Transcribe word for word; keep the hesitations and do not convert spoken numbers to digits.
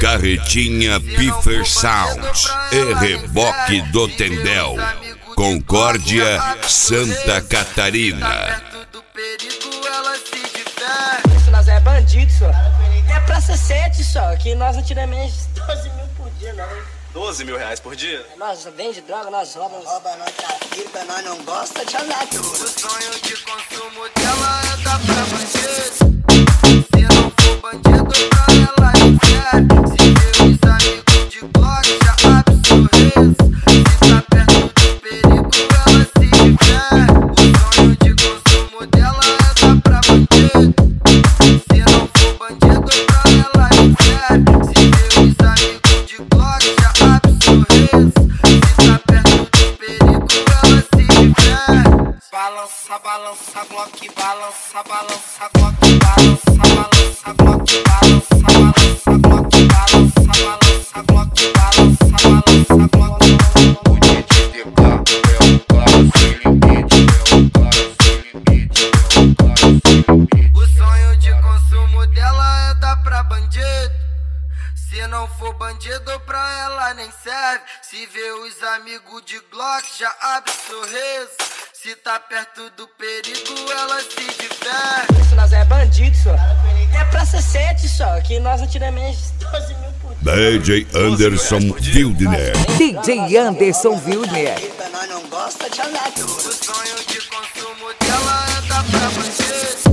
Carretinha Piffer Sound e Reboque do Tendel, Concórdia, Santa Catarina. Isso, nós é bandido, só. É praça sete, só. Que nós não tiramos menos de doze mil por dia, não. doze mil reais por dia? Nós vende droga, nós roubamos. Rouba, nós trafica, nós não gosta de andar tudo. O sonho de consumo dela é dar pra bandido. Se não for bandido, pra ela é sério. Se vê os amigos de Glock, já abre sorriso. Se tá perto do perigo, ela se diverte. O sonho de consumo dela é dar pra bandido. Se não for bandido, pra ela é sério. Se vê os amigos de Glock, já abre sorriso. Se tá perto do perigo, ela se diverte. Balança, balança, Glock, balança, balança, Glock, balança, balança, Glock, balança, balança, Glock, balança, balança, Glock, balança, balança, Glock. O D J D K é um cara sem limite, é um cara sem limite, é um cara sem limite. O sonho de consumo dela é dar pra bandido. Se não for bandido, pra ela nem serve. Se vê os amigos de Glock, já abre sorriso. Se tá perto do perigo, ela se diverte. Isso, nós é bandido, só. É praça sete, só. Que nós não tiramos menos de doze mil por dia. D J Anderson Wildner. D J Anderson Wildner. Nós não gosta de andar tudo. O sonho de consumo dela é dar pra bandido.